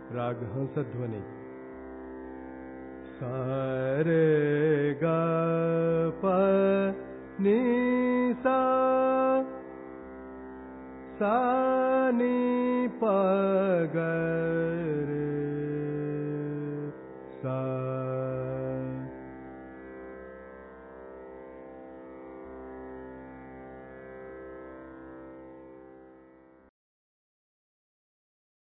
राग हंसध्वनि। सा रे ग प नि सा, सा नि प ग